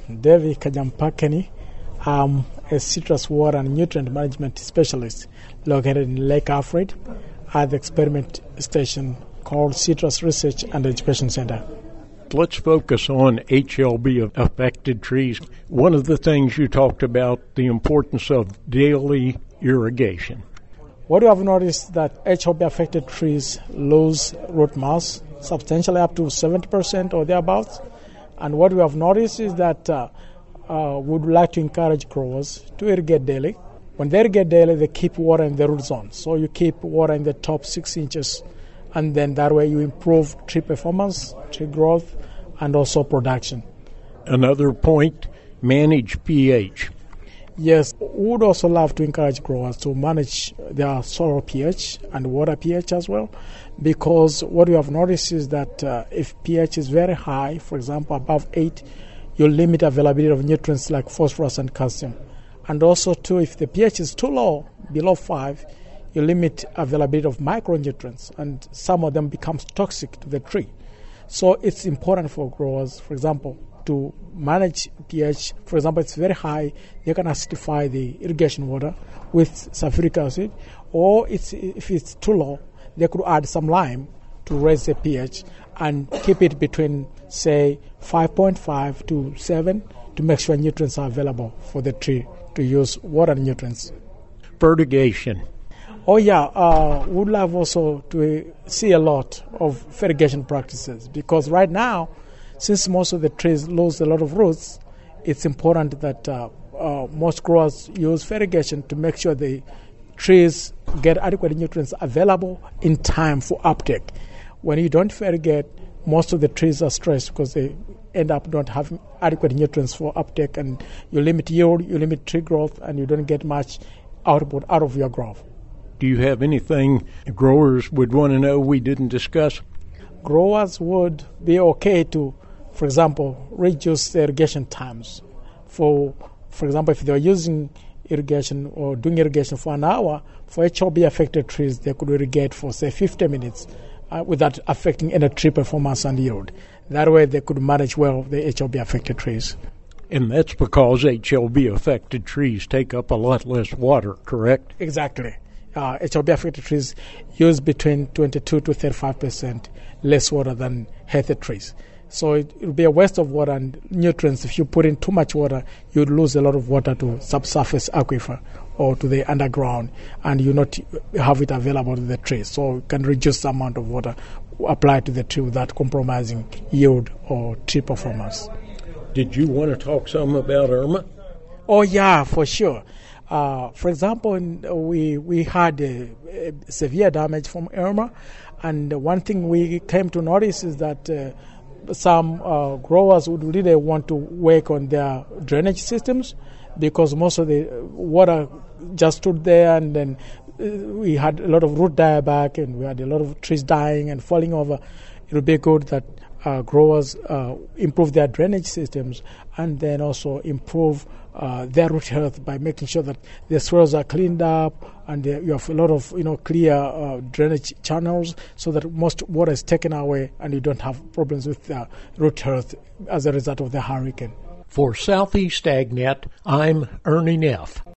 David Kajampakeni. I'm a citrus water and nutrient management specialist located in Lake Alfred at the experiment station called Citrus Research and Education Center. Let's focus on HLB-affected trees. One of the things you talked about, the importance of daily irrigation. What we have noticed that HLB-affected trees lose root mass substantially up to 70% or thereabouts. And what we have noticed is that we would like to encourage growers to irrigate daily. When they irrigate daily, they keep water in the root zone. So you keep water in the top 6 inches, and then that way you improve tree performance, tree growth, and also production. Another point, manage pH. Yes, we would also love to encourage growers to manage their soil pH and water pH as well, because what we have noticed is that if pH is very high, for example above 8, you limit availability of nutrients like phosphorus and calcium. And also too, if the pH is too low, below 5, you limit availability of micronutrients, and some of them becomes toxic to the tree. So it's important for growers, for example, to manage pH. For example, it's very high, you can acidify the irrigation water with sulfuric acid, or if it's too low, they could add some lime to raise the pH and keep it between, say, 5.5 to 7 to make sure nutrients are available for the tree to use water and nutrients. Fertigation. Oh yeah, would love also to see a lot of fertigation practices, because right now, since most of the trees lose a lot of roots, it's important that most growers use fertigation to make sure the trees get adequate nutrients available in time for uptake. When you don't fertigate, most of the trees are stressed because they end up not having adequate nutrients for uptake, and you limit yield, you limit tree growth, and you don't get much output out of your growth. Do you have anything growers would want to know we didn't discuss? Growers would be okay to, for example, reduce the irrigation times. For example, if they're using irrigation or doing irrigation for an hour, for HLB-affected trees, they could irrigate for, say, 50 minutes without affecting any tree performance and yield. That way they could manage well the HLB-affected trees. And that's because HLB-affected trees take up a lot less water, correct? Exactly. HLB-affected trees use between 22 to 35% less water than healthy trees. So it will be a waste of water and nutrients. If you put in too much water, you'd lose a lot of water to subsurface aquifer or to the underground, and you not have it available to the tree. So you can reduce the amount of water applied to the tree without compromising yield or tree performance. Did you want to talk some about Irma? Oh yeah, for sure. For example, we had severe damage from Irma, and one thing we came to notice is that some growers would really want to work on their drainage systems, because most of the water just stood there, and then we had a lot of root dieback, and we had a lot of trees dying and falling over. It would be good that growers improve their drainage systems, and then also improve their root health by making sure that the soils are cleaned up, and you have a lot of clear drainage channels, so that most water is taken away and you don't have problems with root health as a result of the hurricane. For Southeast AgNet, I'm Ernie Neff.